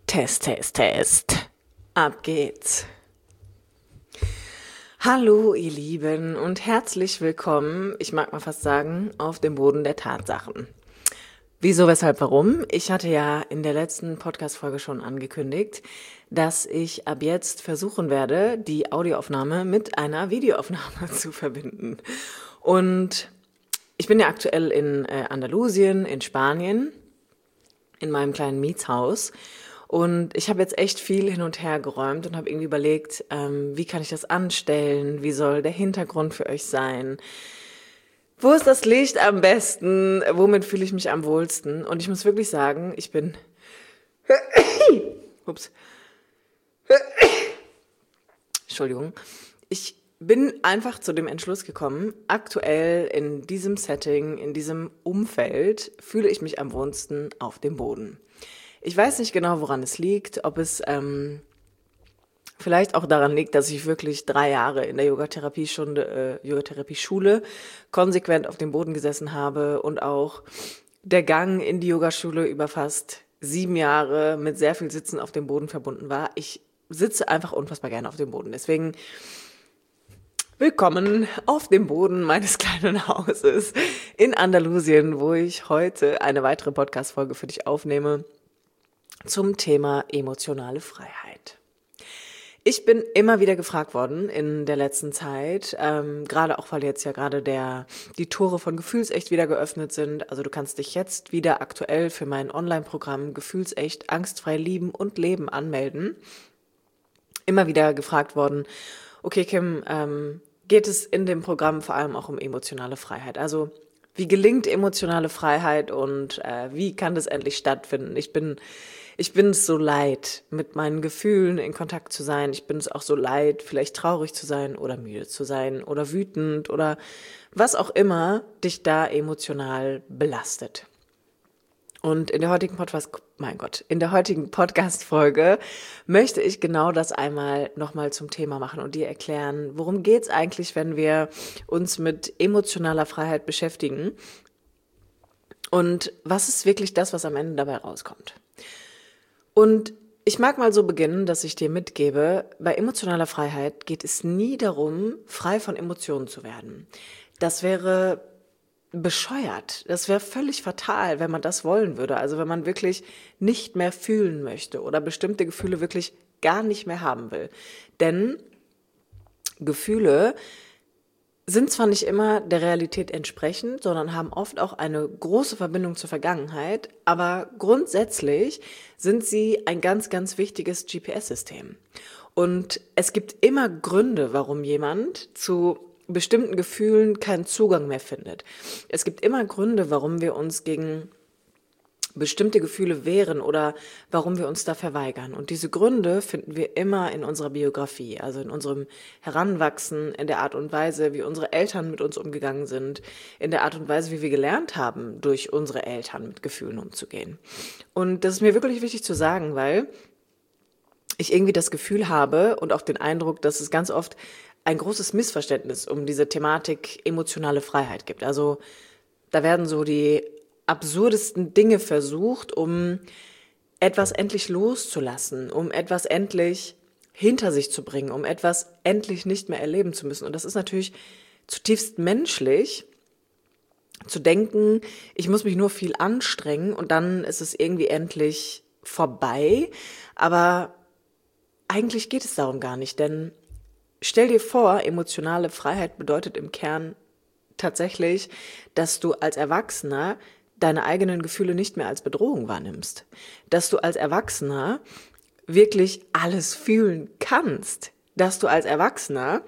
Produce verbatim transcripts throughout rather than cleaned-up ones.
Test, Test, Test. Ab geht's. Hallo ihr Lieben und herzlich willkommen, ich mag mal fast sagen, auf dem Boden der Tatsachen. Wieso, weshalb, warum? Ich hatte ja in der letzten Podcast-Folge schon angekündigt, dass ich ab jetzt versuchen werde, die Audioaufnahme mit einer Videoaufnahme zu verbinden. Und ich bin ja aktuell in äh, Andalusien, in Spanien, in meinem kleinen Mietshaus. Und ich habe jetzt echt viel hin und her geräumt und habe irgendwie überlegt, ähm, wie kann ich das anstellen? Wie soll der Hintergrund für euch sein? Wo ist das Licht am besten? Womit fühle ich mich am wohlsten? Und ich muss wirklich sagen, ich bin... Ups. Entschuldigung. Ich bin einfach zu dem Entschluss gekommen, aktuell in diesem Setting, in diesem Umfeld, fühle ich mich am wohlsten auf dem Boden. Ich weiß nicht genau, woran es liegt, ob es ähm, vielleicht auch daran liegt, dass ich wirklich drei Jahre in der Yogatherapie-Schule, äh, Yogatherapie-Schule konsequent auf dem Boden gesessen habe und auch der Gang in die Yogaschule über fast sieben Jahre mit sehr viel Sitzen auf dem Boden verbunden war. Ich sitze einfach unfassbar gerne auf dem Boden. Deswegen willkommen auf dem Boden meines kleinen Hauses in Andalusien, wo ich heute eine weitere Podcast-Folge für dich aufnehme zum Thema emotionale Freiheit. Ich bin immer wieder gefragt worden in der letzten Zeit, ähm, gerade auch, weil jetzt ja gerade der die Tore von Gefühlsecht wieder geöffnet sind. Also du kannst dich jetzt wieder aktuell für mein Online-Programm Gefühlsecht, angstfrei lieben und leben anmelden. Immer wieder gefragt worden, okay Kim, ähm, geht es in dem Programm vor allem auch um emotionale Freiheit? Also wie gelingt emotionale Freiheit und äh, wie kann das endlich stattfinden? Ich bin Ich bin es so leid, mit meinen Gefühlen in Kontakt zu sein. Ich bin es auch so leid, vielleicht traurig zu sein oder müde zu sein oder wütend oder was auch immer dich da emotional belastet. Und in der heutigen Podcast, mein Gott, in der heutigen Podcast-Folge möchte ich genau das einmal nochmal zum Thema machen und dir erklären, worum geht's eigentlich, wenn wir uns mit emotionaler Freiheit beschäftigen und was ist wirklich das, was am Ende dabei rauskommt. Und ich mag mal so beginnen, dass ich dir mitgebe, bei emotionaler Freiheit geht es nie darum, frei von Emotionen zu werden. Das wäre bescheuert, das wäre völlig fatal, wenn man das wollen würde. Also wenn man wirklich nicht mehr fühlen möchte oder bestimmte Gefühle wirklich gar nicht mehr haben will. Denn Gefühle sind zwar nicht immer der Realität entsprechend, sondern haben oft auch eine große Verbindung zur Vergangenheit, aber grundsätzlich sind sie ein ganz, ganz wichtiges G P S-System. Und es gibt immer Gründe, warum jemand zu bestimmten Gefühlen keinen Zugang mehr findet. Es gibt immer Gründe, warum wir uns gegen bestimmte Gefühle wehren oder warum wir uns da verweigern. Und diese Gründe finden wir immer in unserer Biografie, also in unserem Heranwachsen, in der Art und Weise, wie unsere Eltern mit uns umgegangen sind, in der Art und Weise, wie wir gelernt haben, durch unsere Eltern mit Gefühlen umzugehen. Und das ist mir wirklich wichtig zu sagen, weil ich irgendwie das Gefühl habe und auch den Eindruck, dass es ganz oft ein großes Missverständnis um diese Thematik emotionale Freiheit gibt. Also da werden so die absurdesten Dinge versucht, um etwas endlich loszulassen, um etwas endlich hinter sich zu bringen, um etwas endlich nicht mehr erleben zu müssen. Und das ist natürlich zutiefst menschlich, zu denken, ich muss mich nur viel anstrengen und dann ist es irgendwie endlich vorbei. Aber eigentlich geht es darum gar nicht, denn stell dir vor, emotionale Freiheit bedeutet im Kern tatsächlich, dass du als Erwachsener deine eigenen Gefühle nicht mehr als Bedrohung wahrnimmst. Dass du als Erwachsener wirklich alles fühlen kannst. Dass du als Erwachsener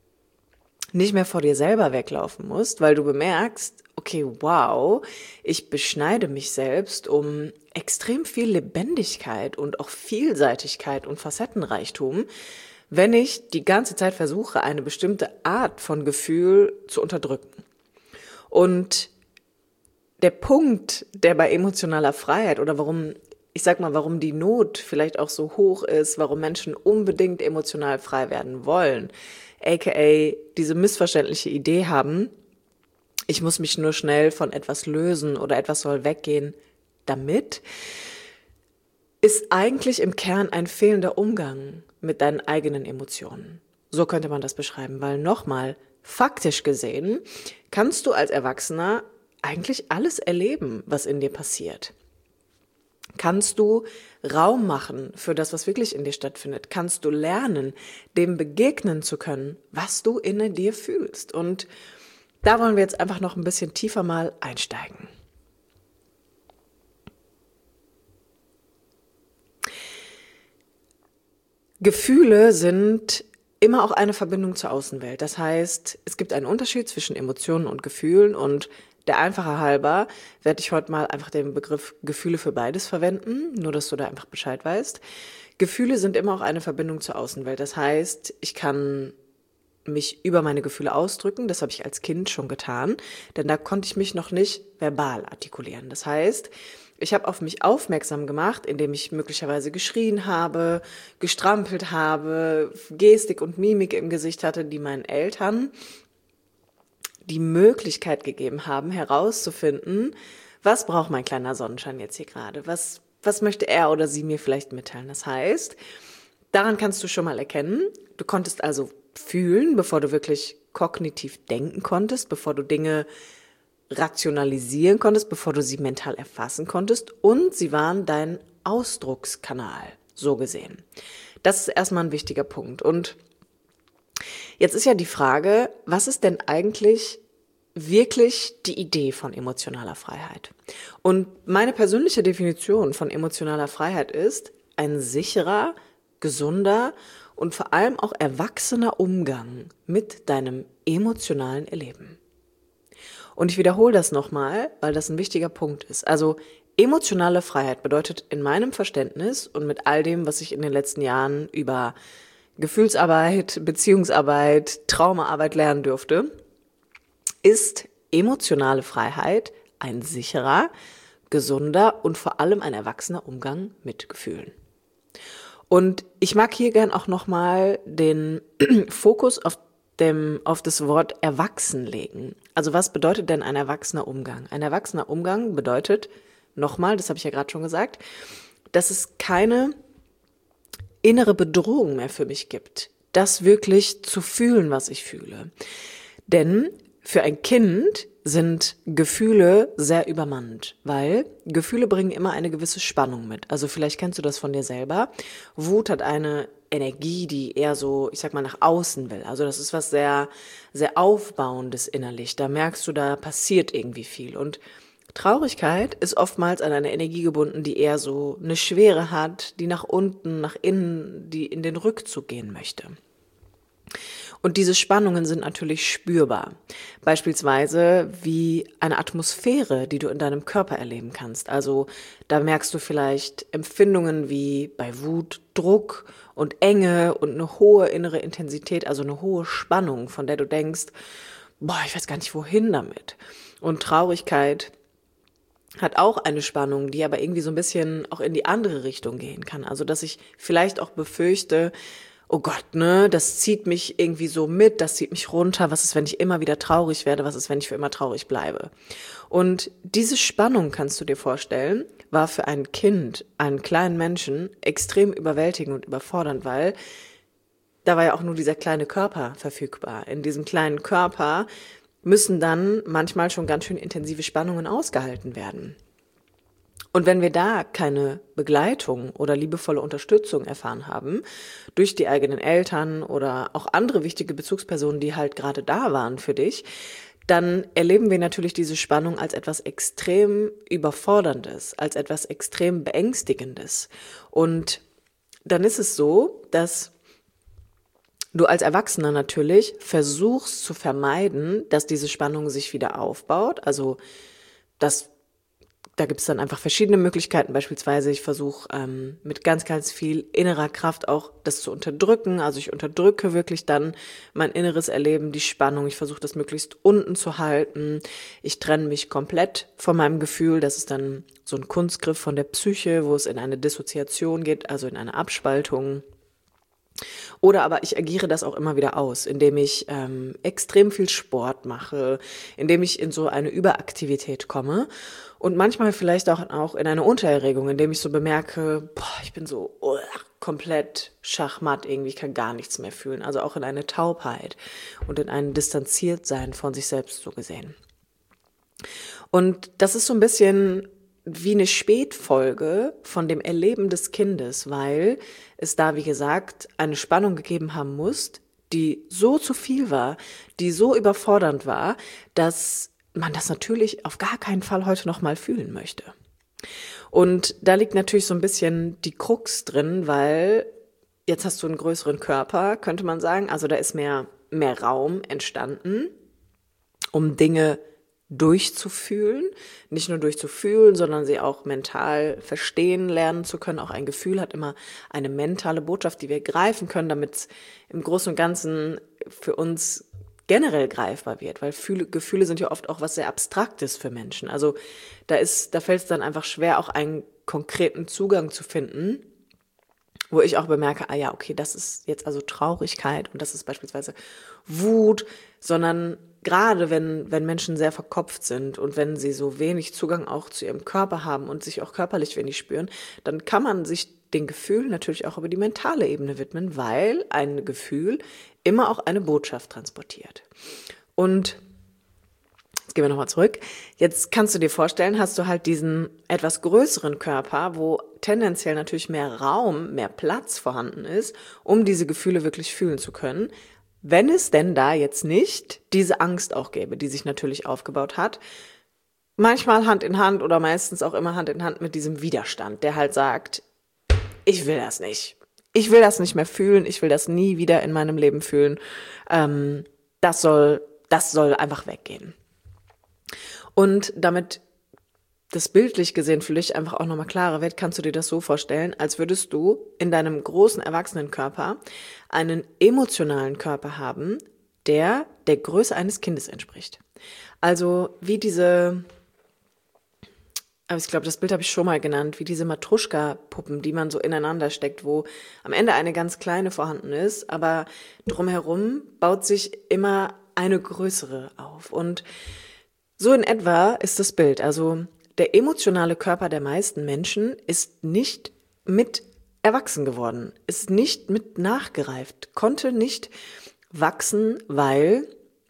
nicht mehr vor dir selber weglaufen musst, weil du bemerkst, okay, wow, ich beschneide mich selbst um extrem viel Lebendigkeit und auch Vielseitigkeit und Facettenreichtum, wenn ich die ganze Zeit versuche, eine bestimmte Art von Gefühl zu unterdrücken. Und der Punkt, der bei emotionaler Freiheit oder warum, ich sag mal, warum die Not vielleicht auch so hoch ist, warum Menschen unbedingt emotional frei werden wollen, aka diese missverständliche Idee haben, ich muss mich nur schnell von etwas lösen oder etwas soll weggehen, damit ist eigentlich im Kern ein fehlender Umgang mit deinen eigenen Emotionen. So könnte man das beschreiben, weil nochmal, faktisch gesehen, kannst du als Erwachsener eigentlich alles erleben, was in dir passiert. Kannst du Raum machen für das, was wirklich in dir stattfindet? Kannst du lernen, dem begegnen zu können, was du in dir fühlst? Und da wollen wir jetzt einfach noch ein bisschen tiefer mal einsteigen. Gefühle sind immer auch eine Verbindung zur Außenwelt. Das heißt, es gibt einen Unterschied zwischen Emotionen und Gefühlen und der Einfache halber werde ich heute mal einfach den Begriff Gefühle für beides verwenden, nur dass du da einfach Bescheid weißt. Gefühle sind immer auch eine Verbindung zur Außenwelt. Das heißt, ich kann mich über meine Gefühle ausdrücken, das habe ich als Kind schon getan, denn da konnte ich mich noch nicht verbal artikulieren. Das heißt, ich habe auf mich aufmerksam gemacht, indem ich möglicherweise geschrien habe, gestrampelt habe, Gestik und Mimik im Gesicht hatte, die meinen Eltern die Möglichkeit gegeben haben, herauszufinden, was braucht mein kleiner Sonnenschein jetzt hier gerade, was, was möchte er oder sie mir vielleicht mitteilen. Das heißt, daran kannst du schon mal erkennen, du konntest also fühlen, bevor du wirklich kognitiv denken konntest, bevor du Dinge rationalisieren konntest, bevor du sie mental erfassen konntest und sie waren dein Ausdruckskanal, so gesehen. Das ist erstmal ein wichtiger Punkt. Und jetzt ist ja die Frage, was ist denn eigentlich wirklich die Idee von emotionaler Freiheit? Und meine persönliche Definition von emotionaler Freiheit ist ein sicherer, gesunder und vor allem auch erwachsener Umgang mit deinem emotionalen Erleben. Und ich wiederhole das nochmal, weil das ein wichtiger Punkt ist. Also emotionale Freiheit bedeutet in meinem Verständnis und mit all dem, was ich in den letzten Jahren über Gefühlsarbeit, Beziehungsarbeit, Traumaarbeit lernen dürfte, ist emotionale Freiheit ein sicherer, gesunder und vor allem ein erwachsener Umgang mit Gefühlen. Und ich mag hier gern auch nochmal den Fokus auf dem, auf das Wort erwachsen legen. Also was bedeutet denn ein erwachsener Umgang? Ein erwachsener Umgang bedeutet, nochmal, das habe ich ja gerade schon gesagt, dass es keine innere Bedrohung mehr für mich gibt, das wirklich zu fühlen, was ich fühle. Denn für ein Kind sind Gefühle sehr übermannend, weil Gefühle bringen immer eine gewisse Spannung mit. Also vielleicht kennst du das von dir selber. Wut hat eine Energie, die eher so, ich sag mal, nach außen will. Also das ist was sehr, sehr Aufbauendes innerlich. Da merkst du, da passiert irgendwie viel. Und Traurigkeit ist oftmals an eine Energie gebunden, die eher so eine Schwere hat, die nach unten, nach innen, die in den Rückzug gehen möchte. Und diese Spannungen sind natürlich spürbar. Beispielsweise wie eine Atmosphäre, die du in deinem Körper erleben kannst. Also da merkst du vielleicht Empfindungen wie bei Wut, Druck und Enge und eine hohe innere Intensität, also eine hohe Spannung, von der du denkst, boah, ich weiß gar nicht, wohin damit. Und Traurigkeit hat auch eine Spannung, die aber irgendwie so ein bisschen auch in die andere Richtung gehen kann. Also dass ich vielleicht auch befürchte, oh Gott, ne, das zieht mich irgendwie so mit, das zieht mich runter. Was ist, wenn ich immer wieder traurig werde? Was ist, wenn ich für immer traurig bleibe? Und diese Spannung, kannst du dir vorstellen, war für ein Kind, einen kleinen Menschen, extrem überwältigend und überfordernd, weil da war ja auch nur dieser kleine Körper verfügbar. In diesem kleinen Körper müssen dann manchmal schon ganz schön intensive Spannungen ausgehalten werden. Und wenn wir da keine Begleitung oder liebevolle Unterstützung erfahren haben, durch die eigenen Eltern oder auch andere wichtige Bezugspersonen, die halt gerade da waren für dich, dann erleben wir natürlich diese Spannung als etwas extrem Überforderndes, als etwas extrem Beängstigendes. Und dann ist es so, dass du als Erwachsener natürlich versuchst zu vermeiden, dass diese Spannung sich wieder aufbaut. Also das Da gibt es dann einfach verschiedene Möglichkeiten. Beispielsweise ich versuche ähm, mit ganz, ganz viel innerer Kraft auch das zu unterdrücken. Also ich unterdrücke wirklich dann mein inneres Erleben, die Spannung. Ich versuche das möglichst unten zu halten. Ich trenne mich komplett von meinem Gefühl. Das ist dann so ein Kunstgriff von der Psyche, wo es in eine Dissoziation geht, also in eine Abspaltung. Oder aber ich agiere das auch immer wieder aus, indem ich ähm, extrem viel Sport mache, indem ich in so eine Überaktivität komme. Und manchmal vielleicht auch, auch in eine Untererregung, indem ich so bemerke, boah, ich bin so uh, komplett schachmatt, irgendwie ich kann gar nichts mehr fühlen. Also auch in eine Taubheit und in ein Distanziertsein von sich selbst so gesehen. Und das ist so ein bisschen wie eine Spätfolge von dem Erleben des Kindes, weil es da, wie gesagt, eine Spannung gegeben haben muss, die so zu viel war, die so überfordernd war, dass man das natürlich auf gar keinen Fall heute noch mal fühlen möchte. Und da liegt natürlich so ein bisschen die Krux drin, weil jetzt hast du einen größeren Körper, könnte man sagen. Also da ist mehr, mehr Raum entstanden, um Dinge durchzufühlen, nicht nur durchzufühlen, sondern sie auch mental verstehen lernen zu können. Auch ein Gefühl hat immer eine mentale Botschaft, die wir greifen können, damit es im Großen und Ganzen für uns generell greifbar wird, weil Fühle, Gefühle sind ja oft auch was sehr Abstraktes für Menschen. Also da ist, da fällt es dann einfach schwer, auch einen konkreten Zugang zu finden, wo ich auch bemerke, ah ja, okay, das ist jetzt also Traurigkeit und das ist beispielsweise Wut, sondern gerade wenn, wenn Menschen sehr verkopft sind und wenn sie so wenig Zugang auch zu ihrem Körper haben und sich auch körperlich wenig spüren, dann kann man sich den Gefühlen natürlich auch über die mentale Ebene widmen, weil ein Gefühl immer auch eine Botschaft transportiert. Und jetzt gehen wir nochmal zurück. Jetzt kannst du dir vorstellen, hast du halt diesen etwas größeren Körper, wo tendenziell natürlich mehr Raum, mehr Platz vorhanden ist, um diese Gefühle wirklich fühlen zu können. Wenn es denn da jetzt nicht diese Angst auch gäbe, die sich natürlich aufgebaut hat, manchmal Hand in Hand oder meistens auch immer Hand in Hand mit diesem Widerstand, der halt sagt, ich will das nicht. Ich will das nicht mehr fühlen, ich will das nie wieder in meinem Leben fühlen. Ähm, das soll, das soll einfach weggehen. Und damit das bildlich gesehen für dich einfach auch nochmal klarer wird, kannst du dir das so vorstellen, als würdest du in deinem großen Erwachsenenkörper einen emotionalen Körper haben, der der Größe eines Kindes entspricht. Also wie diese, aber ich glaube, das Bild habe ich schon mal genannt, wie diese Matruschka-Puppen, die man so ineinander steckt, wo am Ende eine ganz kleine vorhanden ist, aber drumherum baut sich immer eine größere auf. Und so in etwa ist das Bild. Also der emotionale Körper der meisten Menschen ist nicht mit erwachsen geworden, ist nicht mit nachgereift, konnte nicht wachsen, weil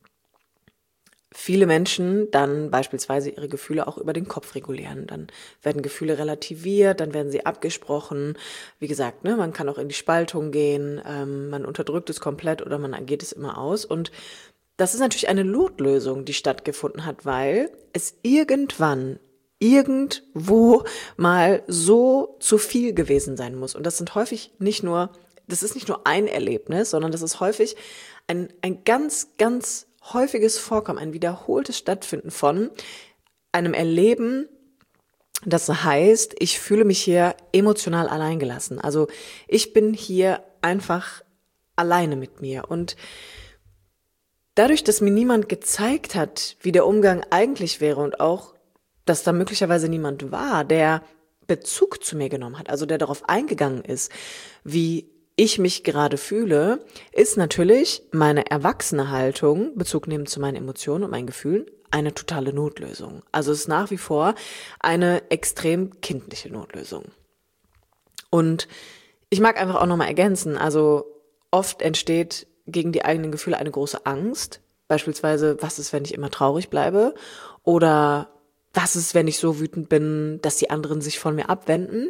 viele Menschen dann beispielsweise ihre Gefühle auch über den Kopf regulieren. Dann werden Gefühle relativiert, dann werden sie abgesprochen. Wie gesagt, ne, man kann auch in die Spaltung gehen, ähm, man unterdrückt es komplett oder man geht es immer aus. Und das ist natürlich eine Notlösung, die stattgefunden hat, weil es irgendwann, irgendwo mal so zu viel gewesen sein muss. Und das sind häufig nicht nur, das ist nicht nur ein Erlebnis, sondern das ist häufig ein, ein ganz, ganz häufiges Vorkommen, ein wiederholtes Stattfinden von einem Erleben, das heißt, ich fühle mich hier emotional alleingelassen. Also ich bin hier einfach alleine mit mir. Und dadurch, dass mir niemand gezeigt hat, wie der Umgang eigentlich wäre und auch, dass da möglicherweise niemand war, der Bezug zu mir genommen hat, also der darauf eingegangen ist, wie ich mich gerade fühle, ist natürlich meine erwachsene Haltung, Bezug nehmen zu meinen Emotionen und meinen Gefühlen, eine totale Notlösung. Also es ist nach wie vor eine extrem kindliche Notlösung. Und ich mag einfach auch nochmal ergänzen, also oft entsteht gegen die eigenen Gefühle eine große Angst, beispielsweise, was ist, wenn ich immer traurig bleibe, oder was ist, wenn ich so wütend bin, dass die anderen sich von mir abwenden,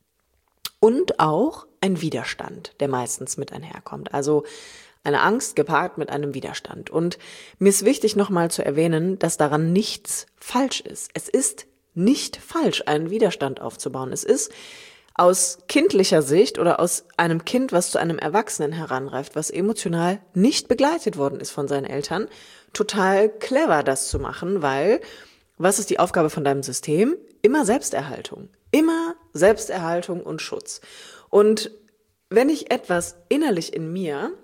und auch ein Widerstand, der meistens mit einherkommt. Also eine Angst gepaart mit einem Widerstand. Und mir ist wichtig, nochmal zu erwähnen, dass daran nichts falsch ist. Es ist nicht falsch, einen Widerstand aufzubauen. Es ist aus kindlicher Sicht oder aus einem Kind, was zu einem Erwachsenen heranreift, was emotional nicht begleitet worden ist von seinen Eltern, total clever, das zu machen, weil was ist die Aufgabe von deinem System? Immer Selbsterhaltung. Immer Selbsterhaltung und Schutz. Und wenn ich etwas innerlich in mir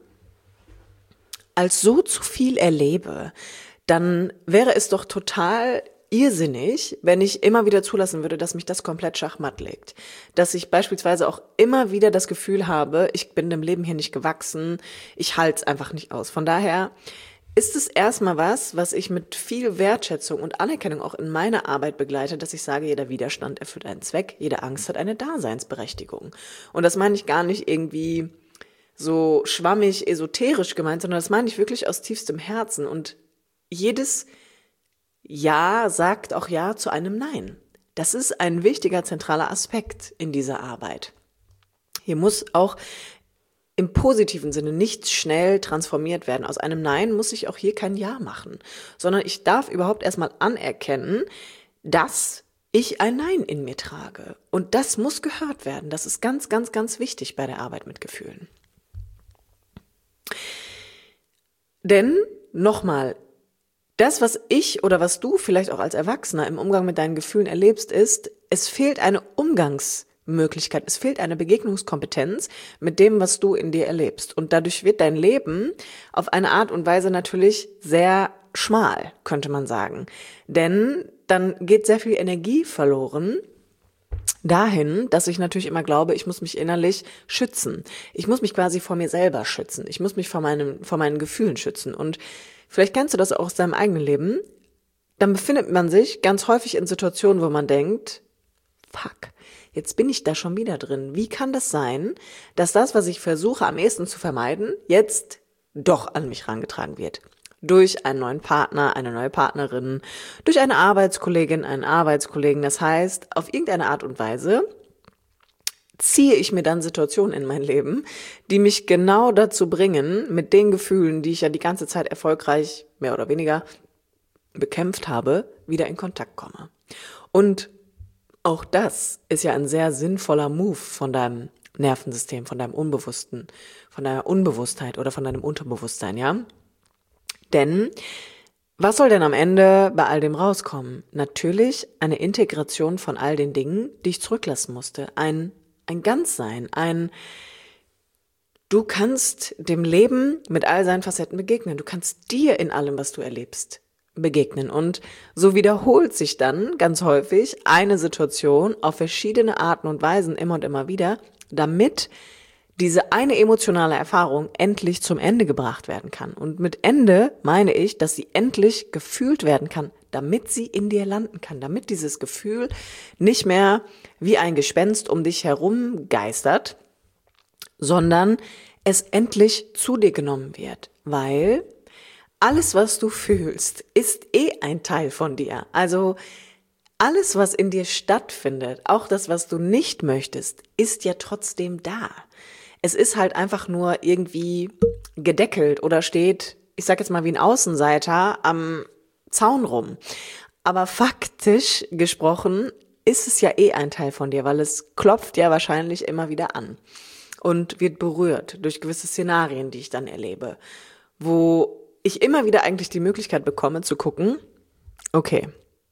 als so zu viel erlebe, dann wäre es doch total irrsinnig, wenn ich immer wieder zulassen würde, dass mich das komplett schachmatt legt. Dass ich beispielsweise auch immer wieder das Gefühl habe, ich bin dem Leben hier nicht gewachsen, ich halte es einfach nicht aus. Von daher ist es erstmal was, was ich mit viel Wertschätzung und Anerkennung auch in meiner Arbeit begleite, dass ich sage, jeder Widerstand erfüllt einen Zweck, jede Angst hat eine Daseinsberechtigung. Und das meine ich gar nicht irgendwie so schwammig, esoterisch gemeint, sondern das meine ich wirklich aus tiefstem Herzen. Und jedes Ja sagt auch Ja zu einem Nein. Das ist ein wichtiger, zentraler Aspekt in dieser Arbeit. Hier muss auch im positiven Sinne nicht schnell transformiert werden. Aus einem Nein muss ich auch hier kein Ja machen, sondern ich darf überhaupt erstmal anerkennen, dass ich ein Nein in mir trage. Und das muss gehört werden. Das ist ganz, ganz, ganz wichtig bei der Arbeit mit Gefühlen. Denn, nochmal, das, was ich oder was du vielleicht auch als Erwachsener im Umgang mit deinen Gefühlen erlebst, ist, es fehlt eine Umgangsmöglichkeit, es fehlt eine Begegnungskompetenz mit dem, was du in dir erlebst. Und dadurch wird dein Leben auf eine Art und Weise natürlich sehr schmal, könnte man sagen. Denn dann geht sehr viel Energie verloren dahin, dass ich natürlich immer glaube, ich muss mich innerlich schützen. Ich muss mich quasi vor mir selber schützen. Ich muss mich vor meinem, vor meinen Gefühlen schützen. Und vielleicht kennst du das auch aus deinem eigenen Leben. Dann befindet man sich ganz häufig in Situationen, wo man denkt, fuck, jetzt bin ich da schon wieder drin. Wie kann das sein, dass das, was ich versuche am ehesten zu vermeiden, jetzt doch an mich herangetragen wird? Durch einen neuen Partner, eine neue Partnerin, durch eine Arbeitskollegin, einen Arbeitskollegen. Das heißt, auf irgendeine Art und Weise ziehe ich mir dann Situationen in mein Leben, die mich genau dazu bringen, mit den Gefühlen, die ich ja die ganze Zeit erfolgreich, mehr oder weniger, bekämpft habe, wieder in Kontakt komme. Und auch das ist ja ein sehr sinnvoller Move von deinem Nervensystem, von deinem Unbewussten, von deiner Unbewusstheit oder von deinem Unterbewusstsein, ja? Denn was soll denn am Ende bei all dem rauskommen? Natürlich eine Integration von all den Dingen, die ich zurücklassen musste. Ein, ein Ganzsein, ein du kannst dem Leben mit all seinen Facetten begegnen. Du kannst dir in allem, was du erlebst, begegnen. Und so wiederholt sich dann ganz häufig eine Situation auf verschiedene Arten und Weisen immer und immer wieder, damit diese eine emotionale Erfahrung endlich zum Ende gebracht werden kann. Und mit Ende meine ich, dass sie endlich gefühlt werden kann, damit sie in dir landen kann, damit dieses Gefühl nicht mehr wie ein Gespenst um dich herum geistert, sondern es endlich zu dir genommen wird, weil alles, was du fühlst, ist eh ein Teil von dir. Also alles, was in dir stattfindet, auch das, was du nicht möchtest, ist ja trotzdem da. Es ist halt einfach nur irgendwie gedeckelt oder steht, ich sag jetzt mal wie ein Außenseiter, am Zaun rum. Aber faktisch gesprochen ist es ja eh ein Teil von dir, weil es klopft ja wahrscheinlich immer wieder an und wird berührt durch gewisse Szenarien, die ich dann erlebe, wo ich immer wieder eigentlich die Möglichkeit bekomme zu gucken, okay,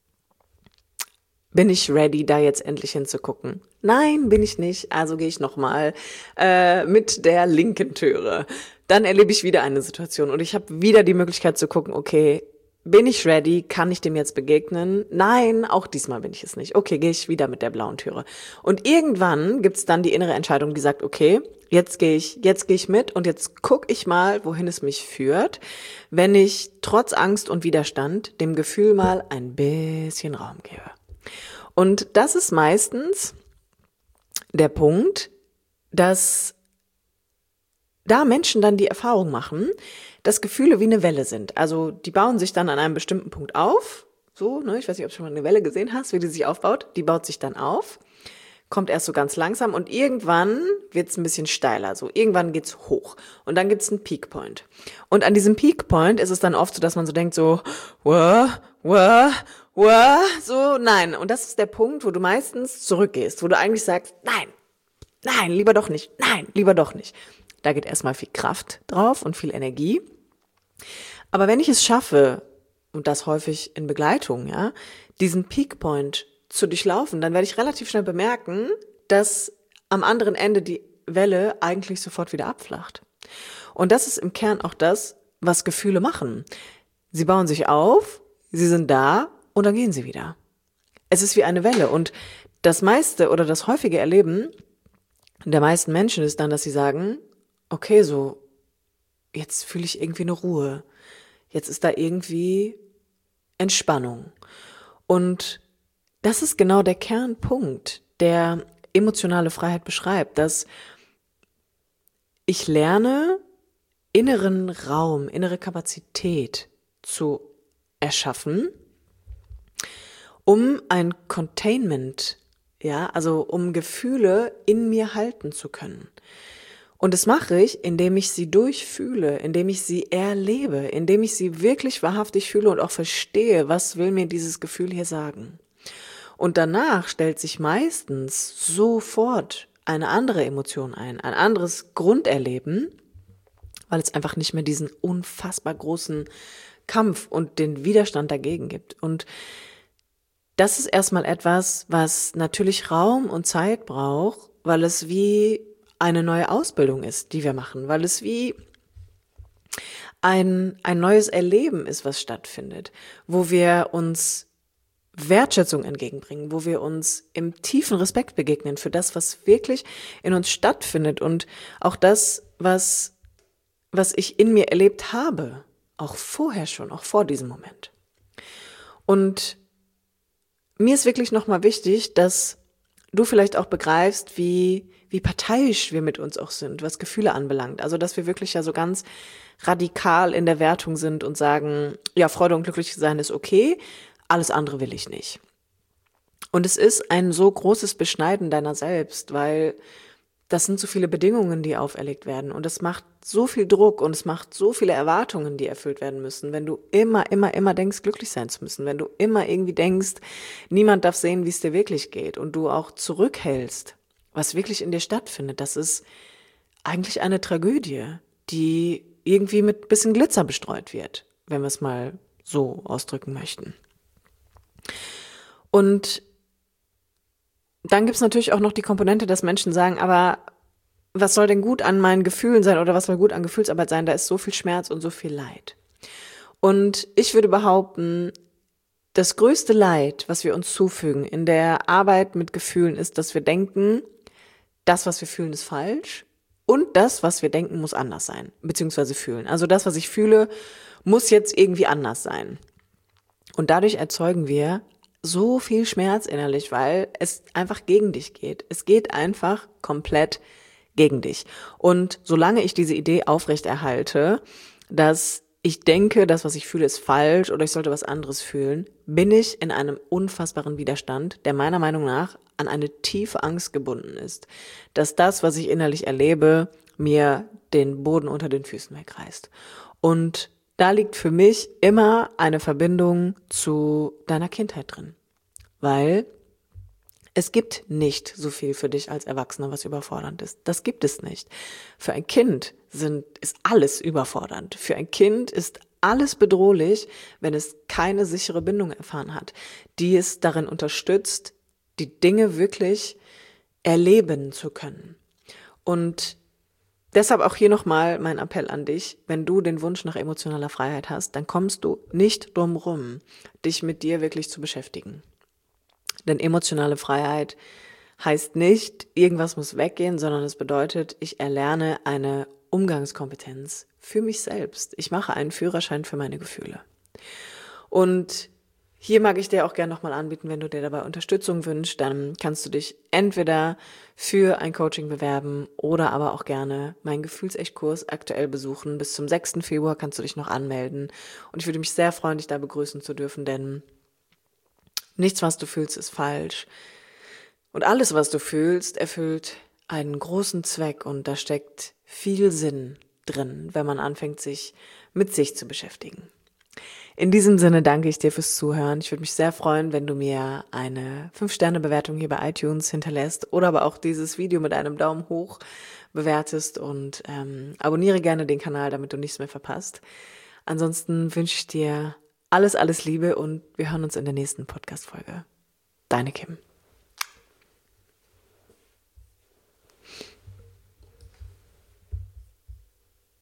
bin ich ready, da jetzt endlich hinzugucken? Nein, bin ich nicht. Also gehe ich nochmal äh, mit der linken Türe. Dann erlebe ich wieder eine Situation und ich habe wieder die Möglichkeit zu gucken, okay, bin ich ready? Kann ich dem jetzt begegnen? Nein, auch diesmal bin ich es nicht. Okay, gehe ich wieder mit der blauen Türe. Und irgendwann gibt's dann die innere Entscheidung, die sagt, okay, jetzt gehe ich, jetzt gehe ich mit und jetzt gucke ich mal, wohin es mich führt, wenn ich trotz Angst und Widerstand dem Gefühl mal ein bisschen Raum gebe. Und das ist meistens der Punkt, dass da Menschen dann die Erfahrung machen, dass Gefühle wie eine Welle sind. Also die bauen sich dann an einem bestimmten Punkt auf. So, ne, ich weiß nicht, ob du schon mal eine Welle gesehen hast, wie die sich aufbaut. Die baut sich dann auf, kommt erst so ganz langsam und irgendwann wird's ein bisschen steiler. So, irgendwann geht's hoch und dann gibt's einen Peak Point. Und an diesem Peak Point ist es dann oft so, dass man so denkt so, wow, wow, wow, so, nein. Und das ist der Punkt, wo du meistens zurückgehst, wo du eigentlich sagst, nein, nein, lieber doch nicht, nein, lieber doch nicht. Da geht erstmal viel Kraft drauf und viel Energie. Aber wenn ich es schaffe, und das häufig in Begleitung, ja, diesen Peak Point zu durchlaufen, dann werde ich relativ schnell bemerken, dass am anderen Ende die Welle eigentlich sofort wieder abflacht. Und das ist im Kern auch das, was Gefühle machen. Sie bauen sich auf, sie sind da und dann gehen sie wieder. Es ist wie eine Welle und das meiste oder das häufige Erleben der meisten Menschen ist dann, dass sie sagen, okay, so, jetzt fühle ich irgendwie eine Ruhe. Jetzt ist da irgendwie Entspannung. Und das ist genau der Kernpunkt, der emotionale Freiheit beschreibt, dass ich lerne, inneren Raum, innere Kapazität zu erschaffen, um ein Containment, ja, also um Gefühle in mir halten zu können. Und das mache ich, indem ich sie durchfühle, indem ich sie erlebe, indem ich sie wirklich wahrhaftig fühle und auch verstehe, was will mir dieses Gefühl hier sagen. Und danach stellt sich meistens sofort eine andere Emotion ein, ein anderes Grunderleben, weil es einfach nicht mehr diesen unfassbar großen Kampf und den Widerstand dagegen gibt. Und das ist erstmal etwas, was natürlich Raum und Zeit braucht, weil es wie eine neue Ausbildung ist, die wir machen, weil es wie ein, ein neues Erleben ist, was stattfindet, wo wir uns Wertschätzung entgegenbringen, wo wir uns im tiefen Respekt begegnen für das, was wirklich in uns stattfindet und auch das, was, was ich in mir erlebt habe, auch vorher schon, auch vor diesem Moment. Und mir ist wirklich nochmal wichtig, dass du vielleicht auch begreifst, wie, wie parteiisch wir mit uns auch sind, was Gefühle anbelangt. Also, dass wir wirklich ja so ganz radikal in der Wertung sind und sagen, ja, Freude und glücklich sein ist okay, alles andere will ich nicht. Und es ist ein so großes Beschneiden deiner selbst, weil das sind so viele Bedingungen, die auferlegt werden. Und es macht so viel Druck und es macht so viele Erwartungen, die erfüllt werden müssen. Wenn du immer, immer, immer denkst, glücklich sein zu müssen, wenn du immer irgendwie denkst, niemand darf sehen, wie es dir wirklich geht und du auch zurückhältst, was wirklich in dir stattfindet, das ist eigentlich eine Tragödie, die irgendwie mit ein bisschen Glitzer bestreut wird, wenn wir es mal so ausdrücken möchten. Und dann gibt's natürlich auch noch die Komponente, dass Menschen sagen, aber was soll denn gut an meinen Gefühlen sein oder was soll gut an Gefühlsarbeit sein? Da ist so viel Schmerz und so viel Leid. Und ich würde behaupten, das größte Leid, was wir uns zufügen in der Arbeit mit Gefühlen, ist, dass wir denken, das, was wir fühlen, ist falsch und das, was wir denken, muss anders sein, beziehungsweise fühlen. Also das, was ich fühle, muss jetzt irgendwie anders sein. Und dadurch erzeugen wir so viel Schmerz innerlich, weil es einfach gegen dich geht. Es geht einfach komplett gegen dich. Und solange ich diese Idee aufrechterhalte, dass ich denke, das, was ich fühle, ist falsch oder ich sollte was anderes fühlen, bin ich in einem unfassbaren Widerstand, der meiner Meinung nach an eine tiefe Angst gebunden ist, dass das, was ich innerlich erlebe, mir den Boden unter den Füßen wegreißt. Und da liegt für mich immer eine Verbindung zu deiner Kindheit drin, weil es gibt nicht so viel für dich als Erwachsener, was überfordernd ist. Das gibt es nicht. Für ein Kind sind, ist alles überfordernd. Für ein Kind ist alles bedrohlich, wenn es keine sichere Bindung erfahren hat, die es darin unterstützt, die Dinge wirklich erleben zu können. Und deshalb auch hier nochmal mein Appell an dich, wenn du den Wunsch nach emotionaler Freiheit hast, dann kommst du nicht drum rum, dich mit dir wirklich zu beschäftigen. Denn emotionale Freiheit heißt nicht, irgendwas muss weggehen, sondern es bedeutet, ich erlerne eine Umgangskompetenz für mich selbst. Ich mache einen Führerschein für meine Gefühle. Und hier mag ich dir auch gerne nochmal anbieten, wenn du dir dabei Unterstützung wünschst, dann kannst du dich entweder für ein Coaching bewerben oder aber auch gerne meinen Gefühlsecht-Kurs aktuell besuchen. Bis zum sechsten Februar kannst du dich noch anmelden. Und ich würde mich sehr freuen, dich da begrüßen zu dürfen, denn nichts, was du fühlst, ist falsch. Und alles, was du fühlst, erfüllt einen großen Zweck und da steckt viel Sinn drin, wenn man anfängt, sich mit sich zu beschäftigen. In diesem Sinne danke ich dir fürs Zuhören. Ich würde mich sehr freuen, wenn du mir eine fünf Sterne Bewertung hier bei iTunes hinterlässt oder aber auch dieses Video mit einem Daumen hoch bewertest und ähm, abonniere gerne den Kanal, damit du nichts mehr verpasst. Ansonsten wünsche ich dir alles, alles Liebe und wir hören uns in der nächsten Podcast-Folge. Deine Kim.